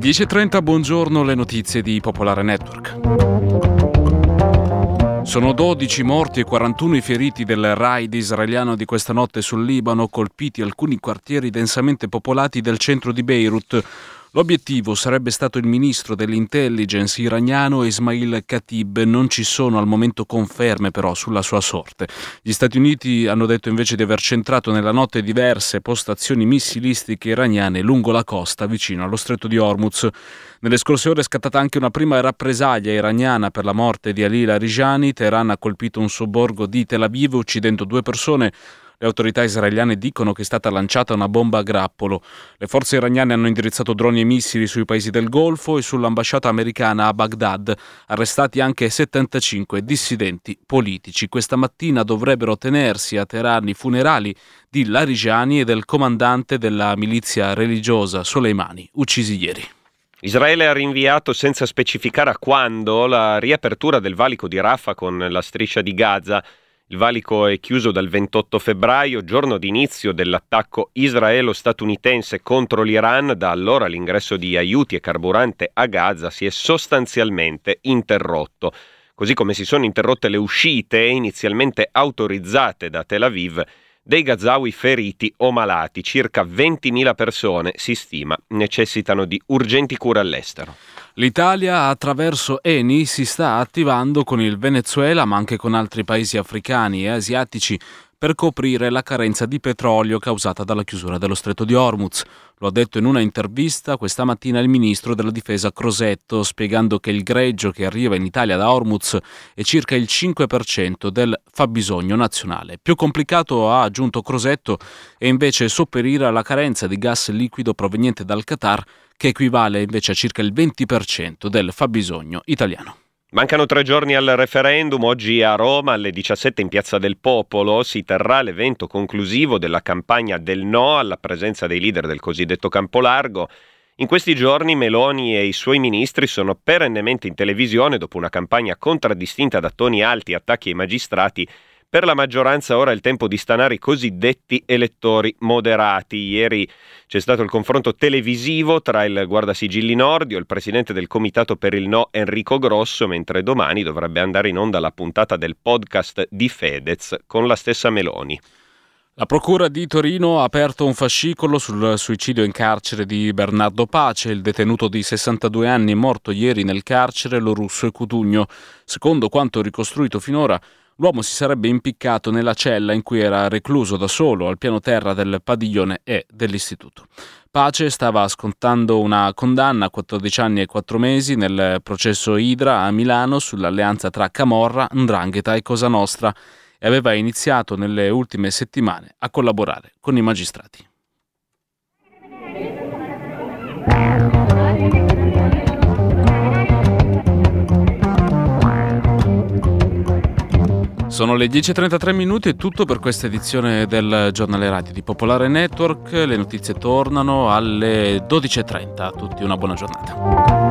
10.30, buongiorno, le notizie di Popolare Network. Sono 12 morti e 41 i feriti del raid israeliano di questa notte sul Libano, colpiti alcuni quartieri densamente popolati del centro di Beirut. L'obiettivo sarebbe stato il ministro dell'intelligence iraniano Ismail Khatib. Non ci sono al momento conferme però sulla sua sorte. Gli Stati Uniti hanno detto invece di aver centrato nella notte diverse postazioni missilistiche iraniane lungo la costa vicino allo stretto di Hormuz. Nelle scorse ore è scattata anche una prima rappresaglia iraniana per la morte di Ali Larijani. Teheran ha colpito un sobborgo di Tel Aviv uccidendo 2 persone. Le autorità israeliane dicono che è stata lanciata una bomba a grappolo. Le forze iraniane hanno indirizzato droni e missili sui paesi del Golfo e sull'ambasciata americana a Baghdad. Arrestati anche 75 dissidenti politici. Questa mattina dovrebbero tenersi a Teheran i funerali di Larijani e del comandante della milizia religiosa Soleimani, uccisi ieri. Israele ha rinviato senza specificare a quando la riapertura del valico di Rafah con la striscia di Gaza. Il valico è chiuso dal 28 febbraio, giorno di inizio dell'attacco israelo-statunitense contro l'Iran. Da allora l'ingresso di aiuti e carburante a Gaza si è sostanzialmente interrotto, così come si sono interrotte le uscite inizialmente autorizzate da Tel Aviv dei gazawi feriti o malati. Circa 20.000 persone, si stima, necessitano di urgenti cure all'estero. L'Italia attraverso ENI si sta attivando con il Venezuela ma anche con altri paesi africani e asiatici per coprire la carenza di petrolio causata dalla chiusura dello stretto di Hormuz. Lo ha detto in una intervista questa mattina il ministro della difesa Crosetto, spiegando che il greggio che arriva in Italia da Hormuz è circa il 5% del fabbisogno nazionale. Più complicato, ha aggiunto Crosetto, è invece sopperire alla carenza di gas liquido proveniente dal Qatar, che equivale invece a circa il 20% del fabbisogno italiano. Mancano 3 giorni al referendum. Oggi a Roma alle 17 in Piazza del Popolo si terrà l'evento conclusivo della campagna del no alla presenza dei leader del cosiddetto campo largo. In questi giorni Meloni e i suoi ministri sono perennemente in televisione dopo una campagna contraddistinta da toni alti e attacchi ai magistrati. Per la maggioranza ora è il tempo di stanare i cosiddetti elettori moderati. Ieri c'è stato il confronto televisivo tra il guardasigilli Nordio e il presidente del comitato per il no Enrico Grosso, mentre domani dovrebbe andare in onda la puntata del podcast di Fedez con la stessa Meloni. La Procura di Torino ha aperto un fascicolo sul suicidio in carcere di Bernardo Pace, il detenuto di 62 anni morto ieri nel carcere Lorusso e Cutugno. Secondo quanto ricostruito finora, l'uomo si sarebbe impiccato nella cella in cui era recluso da solo al piano terra del padiglione E dell'istituto. Pace stava scontando una condanna a 14 anni e 4 mesi nel processo Idra a Milano sull'alleanza tra Camorra, 'Ndrangheta e Cosa Nostra e aveva iniziato nelle ultime settimane a collaborare con i magistrati. Sono le 10.33 minuti, è tutto per questa edizione del giornale radio di Popolare Network. Le notizie tornano alle 12.30. A tutti una buona giornata.